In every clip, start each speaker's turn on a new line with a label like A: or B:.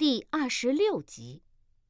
A: 第26集。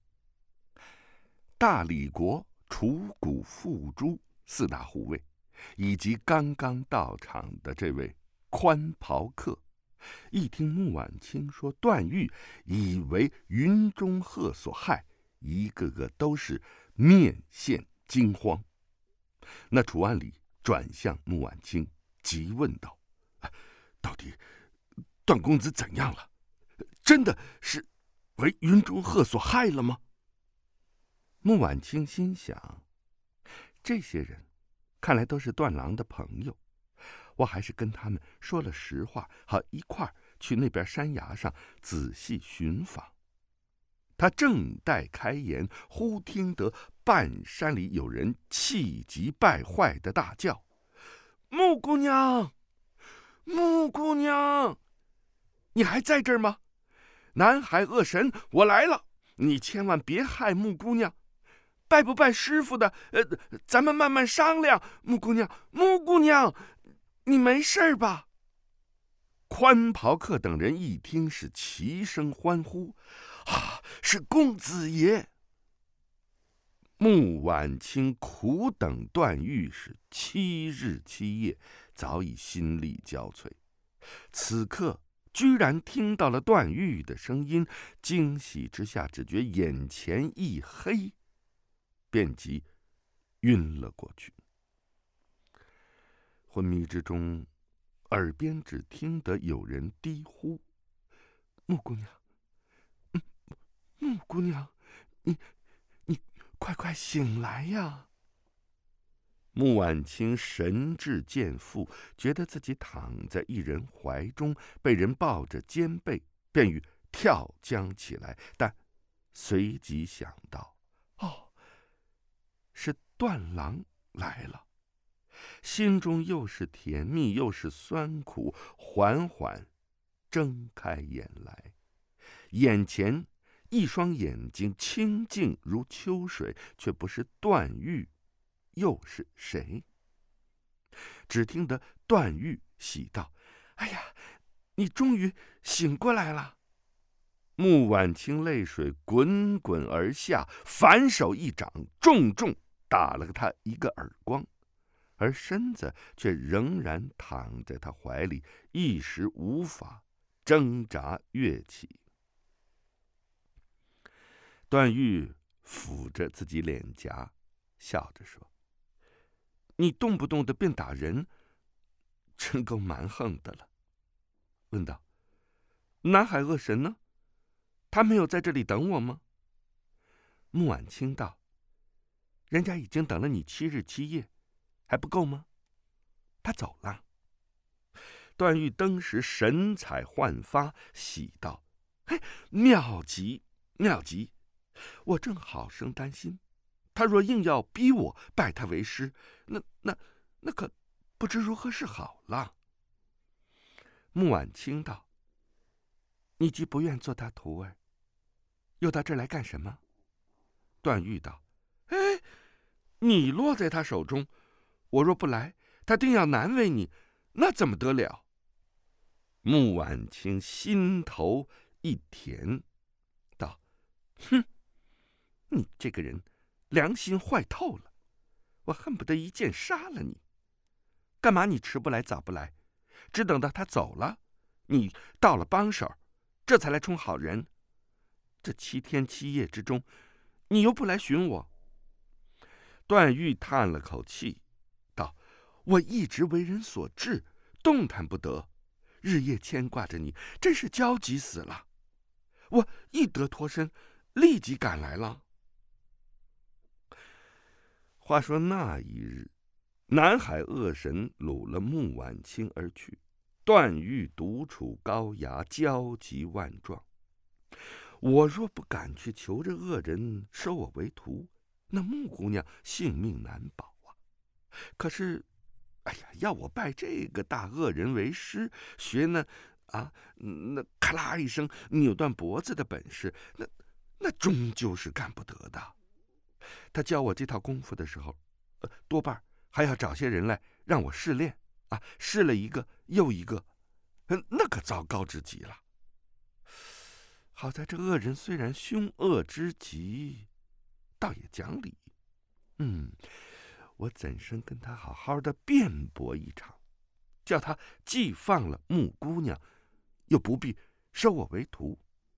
B: 大理国楚谷父朱4大护卫，以及刚刚到场的这位宽袍客，一听穆婉清说段誉已为云中鹤所害，一个个都是面现惊慌。那楚安礼转向穆婉清，急问道：“到底段公子怎样了？真的是为云中鹤所害了吗？”穆婉清心想，这些人看来都是段郎的朋友，我还是跟他们说了实话，好一块儿去那边山崖上仔细寻访。他正待开言，忽听得半山里有人气急败坏的大叫：“穆姑娘，穆姑娘，你还在这儿吗？南海恶神，我来了，你千万别害穆姑娘。拜不拜师傅的，咱们慢慢商量。穆姑娘，穆姑娘，你没事吧？”宽袍客等人一听是齐声欢呼：“啊，是公子爷！”穆婉清苦等段誉是7日7夜，早已心力交瘁。此刻居然听到了段誉的声音，惊喜之下只觉眼前一黑，便即晕了过去。昏迷之中，耳边只听得有人低呼：“穆姑娘，穆姑娘，你快快醒来呀！”穆婉清神志渐复，觉得自己躺在一人怀中，被人抱着肩背，便欲跳将起来，但随即想到：是段郎来了。心中又是甜蜜又是酸苦，缓缓睁开眼来，眼前一双眼睛清净如秋水，却不是段誉，又是谁？只听得段誉喜道：“哎呀，你终于醒过来了！”穆婉清泪水滚滚而下，反手一掌，重重打了他一个耳光，而身子却仍然躺在他怀里，一时无法挣扎跃起。段誉抚着自己脸颊，笑着说：“你动不动的便打人，真够蛮横的了。”问道：“南海恶神呢？他没有在这里等我吗？”穆婉清道：“人家已经等了你7日7夜，还不够吗？他走了。”段誉登时神采焕发，喜道：“妙极妙极！我正好生担心，他若硬要逼我拜他为师，那可不知如何是好了。”穆婉清道：“你既不愿做他徒儿，又到这儿来干什么？”段誉道：“你落在他手中，我若不来，他定要难为你，那怎么得了？”穆婉清心头一甜，道：“哼，你这个人良心坏透了，我恨不得一剑杀了你。干嘛你迟不来早不来，只等到他走了，你到了帮手，这才来充好人。这7天7夜之中，你又不来寻我。”段誉叹了口气，道：“我一直为人所制，动弹不得，日夜牵挂着你，真是焦急死了。我一得脱身，立即赶来了。”话说那一日，南海恶神掳了穆婉清而去，段誉独处高崖，焦急万状。我若不赶去求这恶人收我为徒，那穆姑娘性命难保啊！可是，要我拜这个大恶人为师，学那咔啦一声扭断脖子的本事，那终究是干不得的。他教我这套功夫的时候，多半还要找些人来让我试练试了一个又一个，那可糟糕之极了。 好在这恶人虽然凶恶之极，倒也讲理。我怎生跟他好好的辩驳一场，叫他既放了穆姑娘，又不必收我为徒。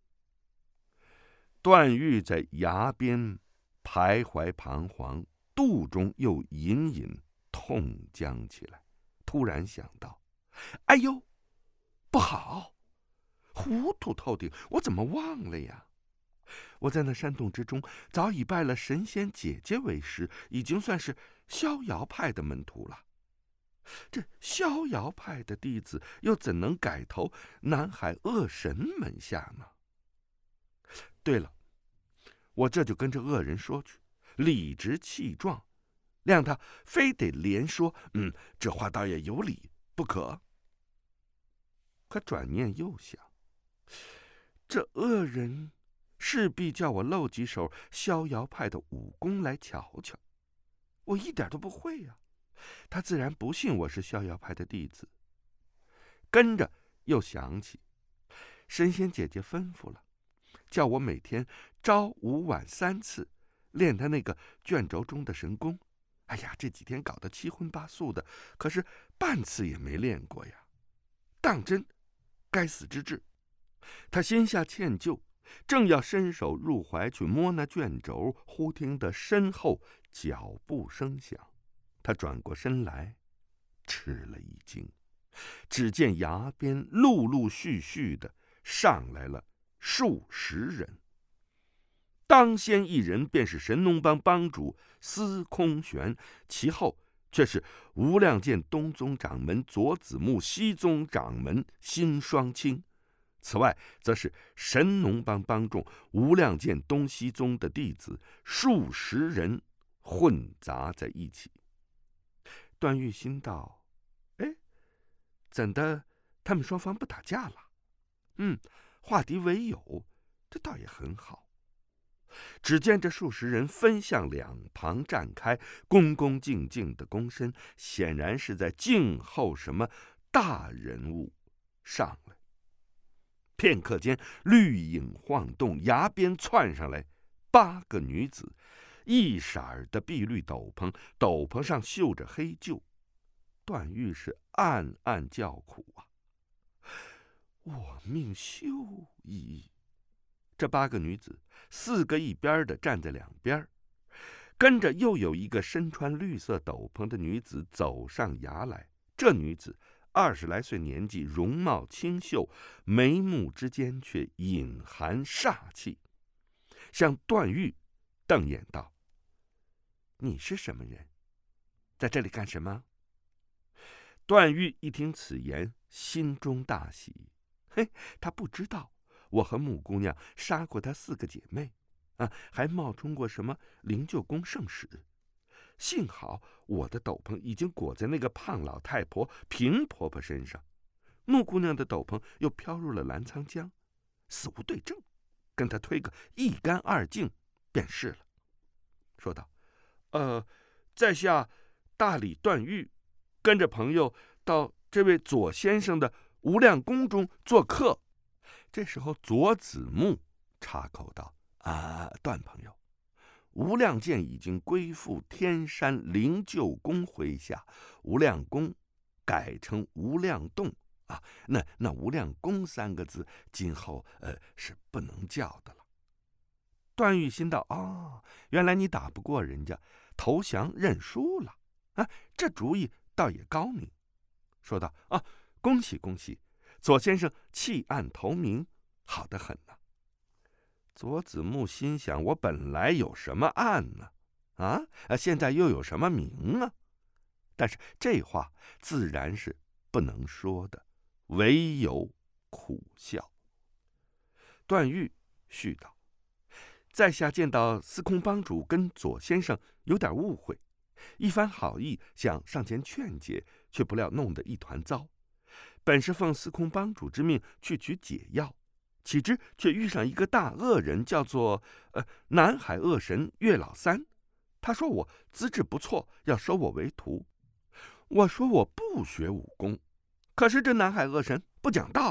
B: 段誉在崖边徘徊彷徨，肚中又隐隐痛僵起来，突然想到：哎呦，不好！糊涂透顶，我怎么忘了呀？我在那山洞之中早已拜了神仙姐姐为师，已经算是逍遥派的门徒了。这逍遥派的弟子又怎能改投南海恶神门下呢？对了，我这就跟这恶人说去，理直气壮，谅他非得连说这话倒也有理，不可。可转念又想，这恶人势必叫我露几手逍遥派的武功来瞧瞧，我一点都不会呀，他自然不信我是逍遥派的弟子。跟着又想起神仙姐姐吩咐了，叫我每天朝午晚3次练他那个卷轴中的神功。哎呀，这几天搞得七荤八素的，可是半次也没练过呀，当真该死之至。他心下歉疚，正要伸手入怀去摸那卷轴，忽听得身后脚步声响，他转过身来，吃了一惊，只见崖边陆陆续续的上来了数十人。当先一人便是神农帮帮主司空玄，其后却是无量剑东宗掌门左子木、西宗掌门辛双清。此外则是神农帮帮众无量剑东西宗的弟子数十人混杂在一起。段誉心道：怎的他们双方不打架了？化敌为友，这倒也很好。只见这数十人分向两旁站开，恭恭敬敬的躬身，显然是在静候什么大人物上来。片刻间，绿影晃动，崖边窜上来8个女子，一色儿的碧绿斗篷，斗篷上绣着黑鹫。段誉是暗暗叫苦啊！我命休矣！这8个女子，4个一边的站在两边，跟着又有一个身穿绿色斗篷的女子走上崖来。这女子20来岁年纪，容貌清秀，眉目之间却隐含煞气，向段誉瞪眼道：你是什么人？在这里干什么？段誉一听此言，心中大喜。他不知道我和穆姑娘杀过她4个姐妹，还冒充过什么灵鹫宫圣使。幸好我的斗篷已经裹在那个胖老太婆平婆婆身上，穆姑娘的斗篷又飘入了澜沧江，死无对证，跟她推个一干二净便是了。说道：在下大理段誉，跟着朋友到这位左先生的无量宫中做客。这时候左子木插口道：段朋友，无量剑已经归附天山灵鹫宫麾下，无量宫改成无量洞那无量宫3个字今后是不能叫的了。段誉心道：原来你打不过人家，投降认输了这主意倒也高明。说道：恭喜恭喜，左先生弃暗投明，好得很呐。左子木心想：我本来有什么暗呢？现在又有什么明啊？但是这话自然是不能说的，唯有苦笑。段誉续道：在下见到司空帮主跟左先生有点误会，一番好意想上前劝解，却不料弄得一团糟。本是奉司空帮主之命去取解药，岂知却遇上一个大恶人，叫做南海恶神岳老三。他说我资质不错，要收我为徒。我说我不学武功，可是这南海恶神不讲道理，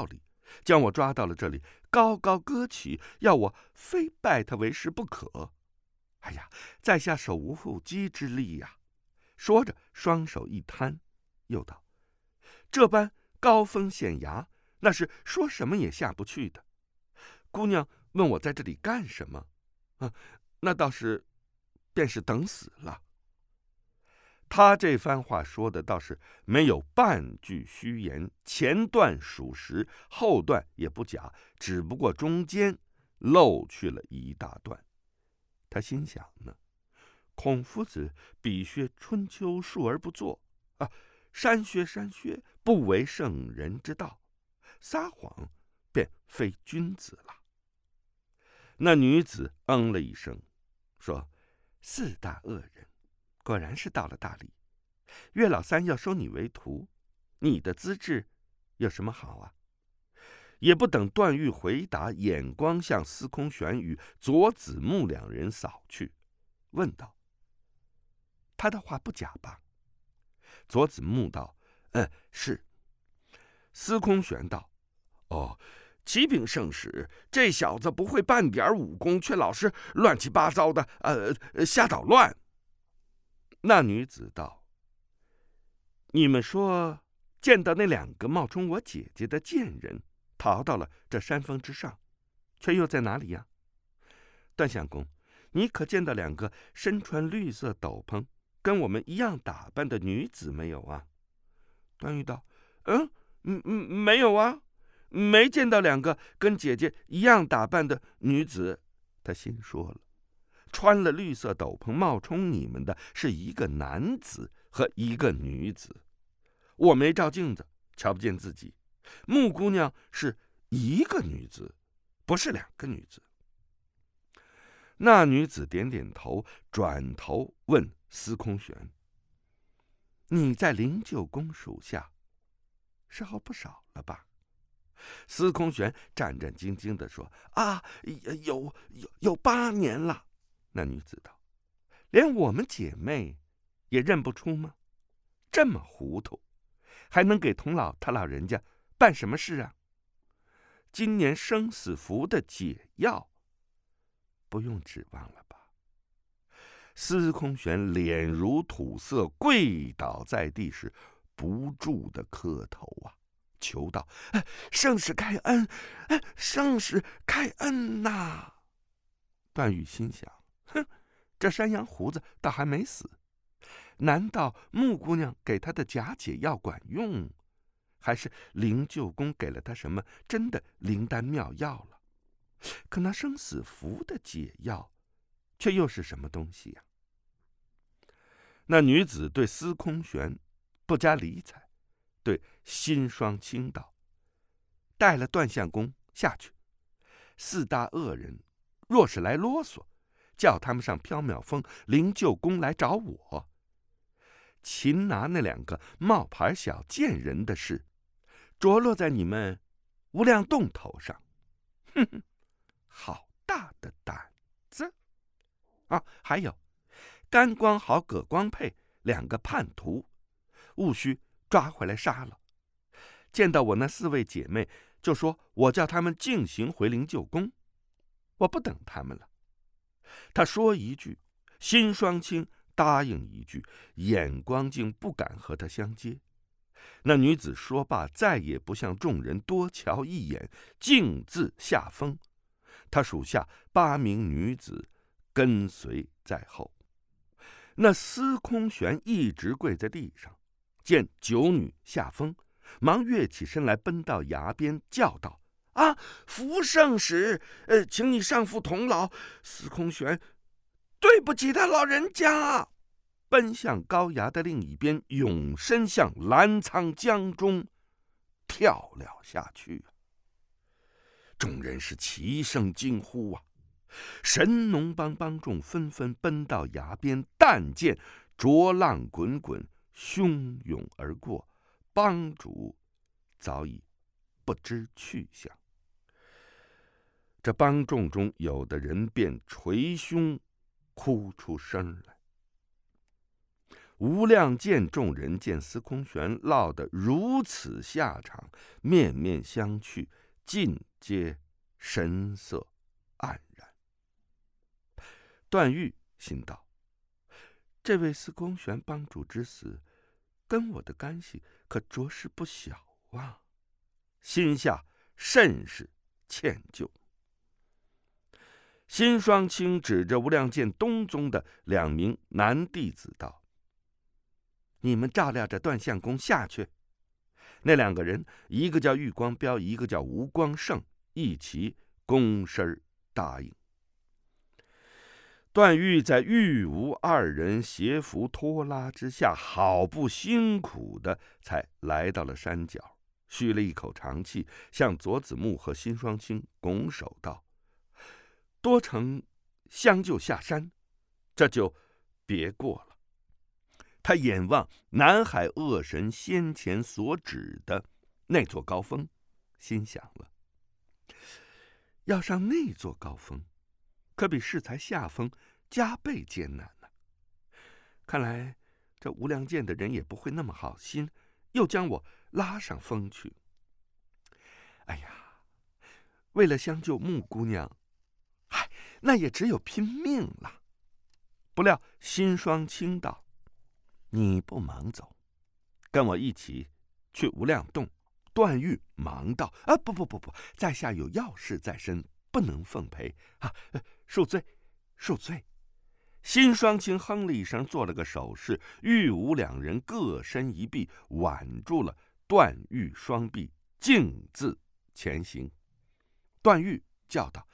B: 将我抓到了这里，高高歌起，要我非拜他为师不可。哎呀，在下手无缚鸡之力呀！说着，双手一摊，又道：这般高峰险崖，那是说什么也下不去的。姑娘问我在这里干什么？那倒是，便是等死了。他这番话说的倒是没有半句虚言，前段属实，后段也不假，只不过中间漏去了一大段。他心想呢，孔夫子比削春秋述而不作啊，删削，不为圣人之道，撒谎便非君子了。那女子了一声，说：四大恶人，果然是到了大理。岳老三要收你为徒，你的资质有什么好啊？也不等段誉回答，眼光向司空玄与左子木两人扫去，问道：他的话不假吧？左子木道：是。司空玄道：哦，启禀圣使，这小子不会半点武功，却老是乱七八糟的瞎捣乱。那女子道：你们说见到那两个冒充我姐姐的贱人逃到了这山峰之上，却又在哪里呀？段相公，你可见到两个身穿绿色斗篷跟我们一样打扮的女子没有啊？段誉道：没有啊，没见到两个跟姐姐一样打扮的女子。他心说了，穿了绿色斗篷冒充你们的是一个男子和一个女子，我没照镜子，瞧不见自己。穆姑娘是一个女子，不是两个女子。那女子点点头，转头问司空玄：你在灵鹫宫属下时候不少了吧？司空玄战战兢兢地说：有8年了。那女子道：连我们姐妹也认不出吗？这么糊涂，还能给童老他老人家办什么事啊？今年生死符的解药，不用指望了吧？司空玄脸如土色，跪倒在地时，不住的磕头啊，求道：圣使开恩，圣使开恩呐！段誉心想：这山羊胡子倒还没死，难道穆姑娘给他的假解药管用，还是灵鹫宫给了他什么真的灵丹妙药了？可那生死符的解药却又是什么东西呀？那女子对司空玄不加理睬，对辛双清道：带了段相公下去，四大恶人若是来啰嗦，叫他们上缥缈峰灵鹫宫来找我。擒拿那两个冒牌小贱人的事，着落在你们无量洞头上。哼哼，好大的胆子啊！还有甘光豪、葛光佩两个叛徒，务须抓回来杀了。见到我那4位姐妹，就说我叫他们径行回灵鹫宫，我不等他们了。他说一句，辛双清答应一句，眼光竟不敢和他相接。那女子说罢，再也不向众人多瞧一眼，径自下峰。他属下8名女子跟随在后。那司空玄一直跪在地上，见9女下峰，忙跃起身来，奔到崖边，叫道：福圣使，请你上赴童老。司空玄对不起他老人家，奔向高崖的另一边，勇身向澜沧江中跳了下去。众人是齐声惊呼啊！神农帮众纷纷奔到崖边，但见浊浪滚滚，汹涌而过，帮主早已不知去向。这帮众中有的人便捶胸哭出声来。无量见众人见司空玄落得如此下场，面面相觑， 尽皆神色黯然。段誉心道：这位司空玄帮主之死，跟我的干系可着实不小啊，心下甚是歉疚。辛双清指着无量剑东宗的2名男弟子道：你们照料着段相公下去。那2个人，一个叫玉光彪，一个叫吴光胜，一齐躬身答应。段誉在玉吴2人携扶拖拉之下，好不辛苦的才来到了山脚，吁了一口长气，向左子木和辛双清拱手道：多承相救下山，这就别过了。他眼望南海恶神先前所指的那座高峰，心想了：要上那座高峰，可比适才下峰加倍艰难呢。看来这无量剑的人也不会那么好心，又将我拉上峰去。哎呀，为了相救穆姑娘，那也只有拼命了。不料辛双清道：你不忙走，跟我一起去无量洞。段誉忙道：不，在下有要事在身，不能奉陪啊！恕罪，恕罪。辛双清哼了一声，做了个手势，玉吴2人各身一臂，挽住了段誉双臂，径自前行。段誉叫道：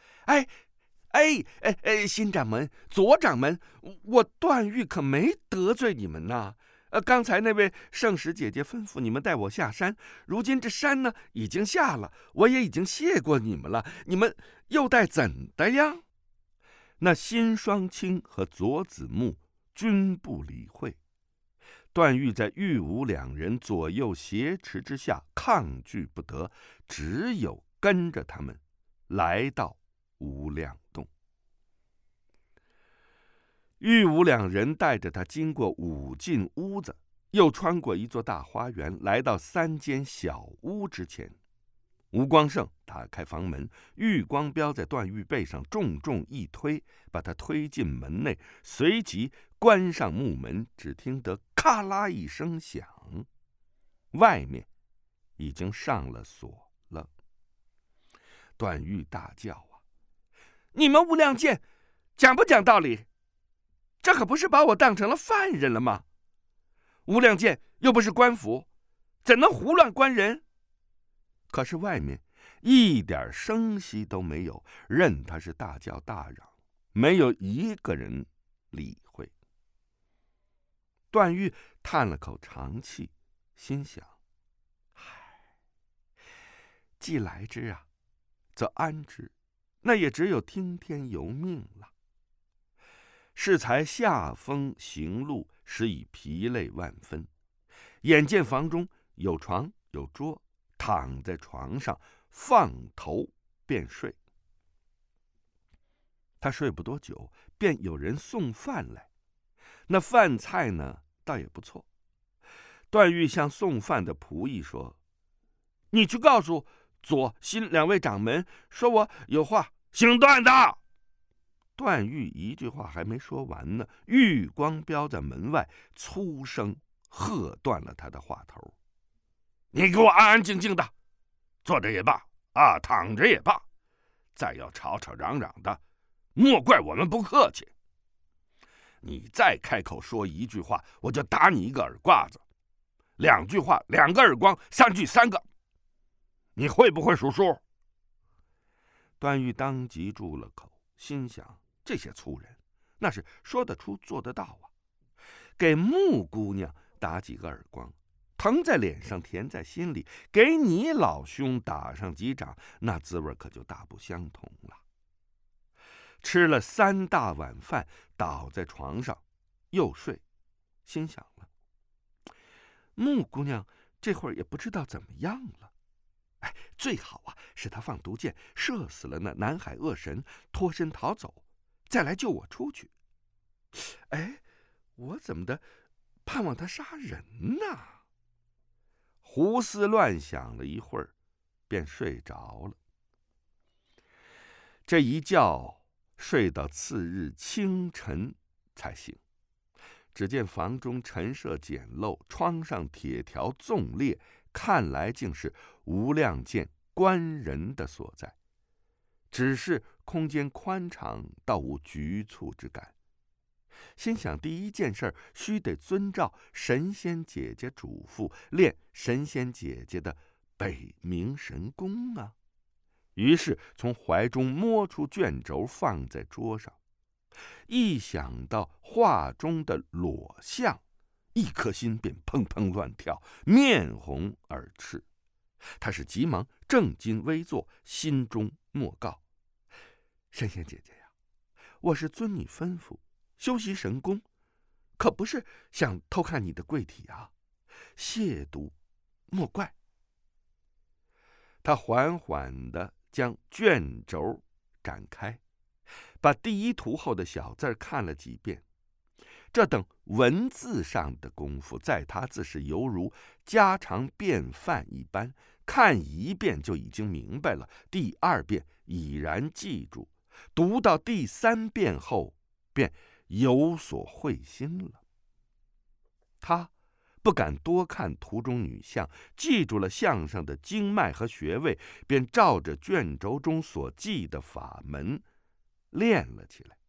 B: 辛掌门、左掌门，我段誉可没得罪你们呐。刚才那位圣使姐姐吩咐你们带我下山，如今这山呢已经下了，我也已经谢过你们了，你们又待怎的呀？那辛双清和左子木均不理会。段誉在玉吴2人左右挟持之下，抗拒不得，只有跟着他们来到无量洞。玉吴2人带着他经过5进屋子，又穿过一座大花园，来到3间小屋之前。吴光胜打开房门，玉光彪在段誉背上重重一推，把他推进门内，随即关上木门。只听得咔啦一声响，外面已经上了锁了。段誉大叫啊：你们无量剑讲不讲道理？这可不是把我当成了犯人了吗？无量剑又不是官府，怎能胡乱关人？可是外面一点声息都没有，任他是大叫大嚷，没有一个人理会。段誉叹了口长气，心想：既来之啊，则安之，那也只有听天由命了。适才下风行路，实已疲累万分。眼见房中有床有桌，躺在床上放头便睡。他睡不多久，便有人送饭来。那饭菜呢，倒也不错。段誉向送饭的仆役说：你去告诉左、辛2位掌门，说我有话。姓段的！段誉一句话还没说完呢，玉光彪在门外粗声喝断了他的话头：你给我安安静静的，坐着也罢躺着也罢，再要吵吵嚷嚷的，莫怪我们不客气。你再开口说一句话，我就打你1个耳刮子；2句话2个耳光；3句3个。你会不会数数？段誉当即住了口，心想：这些粗人那是说得出做得到啊！给穆姑娘打几个耳光，疼在脸上甜在心里，给你老兄打上几掌，那滋味可就大不相同了。吃了3大碗饭，倒在床上又睡，心想了：穆姑娘这会儿也不知道怎么样了。最好啊是他放毒箭射死了那南海恶神，脱身逃走，再来救我出去。我怎么的盼望他杀人呢？胡思乱想了一会儿，便睡着了。 这一觉睡到次日清晨才醒。只见房中陈设简陋，窗上铁条纵列，看来竟是无量件官人的所在。只是空间宽敞，倒无局促之感。心想第一件事须得遵照神仙姐姐嘱咐，练神仙姐姐的北冥神功啊。于是从怀中摸出卷轴，放在桌上。一想到画中的裸像，一颗心便砰砰乱跳，面红耳赤。他是急忙正襟危坐，心中默告：神仙姐姐呀，我是遵你吩咐修习神功，可不是想偷看你的贵体啊，亵渎莫怪。他缓缓地将卷轴展开，把第一图后的小字看了几遍。这等文字上的功夫，在他自是犹如家常便饭一般，看一遍就已经明白了，第二遍已然记住，读到第三遍后便有所会心了。他不敢多看图中女像，记住了像上的经脉和穴位，便照着卷轴中所记的法门练了起来。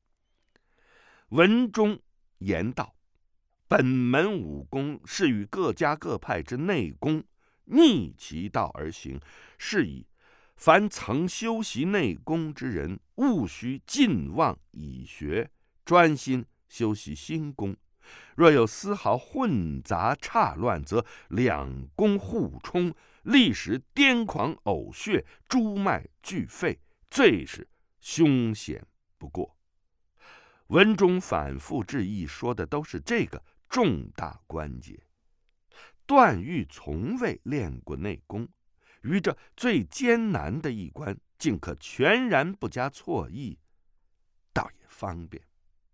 B: 文中言道：本门武功是与各家各派之内功逆其道而行，是以凡曾修习内功之人，务须尽忘已学，专心修习新功。若有丝毫混杂岔乱，则两功互冲，立时癫狂呕血，诸脉俱废，最是凶险不过。文中反复致意说的都是这个重大关节。段誉从未练过内功，于这最艰难的一关，竟可全然不加错意，倒也方便。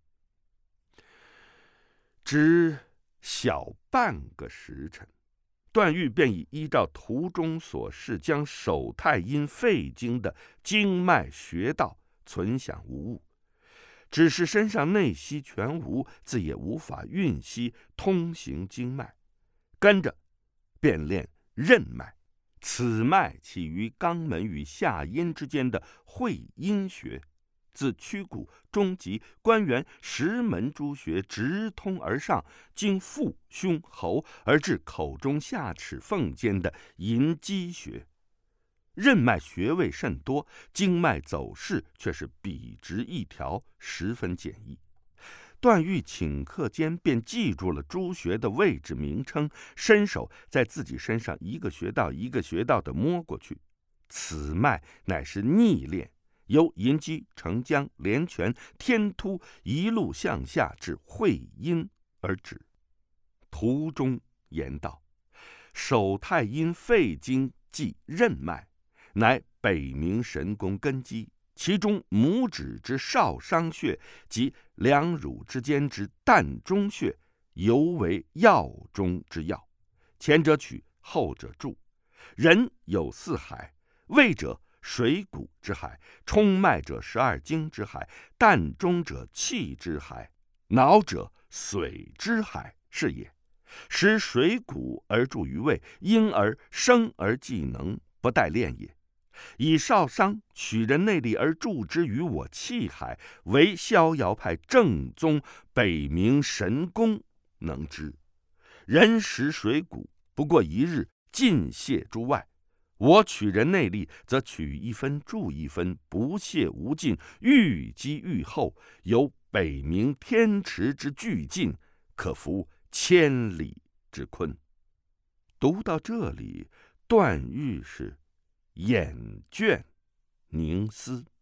B: 只小半个时辰，段誉便已依照图中所示，将手太阴肺经的经脉穴道存想无误。只是身上内息全无，自也无法运息通行经脉。跟着便练任脉，此脉起于肛门与下阴之间的会阴穴，自曲骨、中极、关元10门诸穴直通而上，经腹、胸、喉，而至口中下齿缝间的银鸡穴。任脉穴位甚多，经脉走势却是笔直一条，十分简易。段誉顷刻间便记住了诸穴的位置名称，伸手在自己身上一个穴道一个穴道地摸过去。此脉乃是逆练，由银鸡、承浆、连泉、天突一路向下至会阴而止。图中言道：手太阴肺经即任脉，乃北冥神功根基，其中拇指之少商穴及两乳之间之膻中穴，尤为要中之要。前者取，后者注。人有4海，胃者水谷之海，冲脉者12经之海，膻中者气之海，脑者水之海是也。使水谷而注于胃，因而生而技能，不待练也。以少商取人内力而注之于我气海，为逍遥派正宗北冥神功能之。人食水谷，不过1日，尽泻诸外。我取人内力，则取1分注1分，不泻无尽，愈积愈厚，有北冥天池之巨劲，可服千里之坤。读到这里，段誉是眼倦凝思。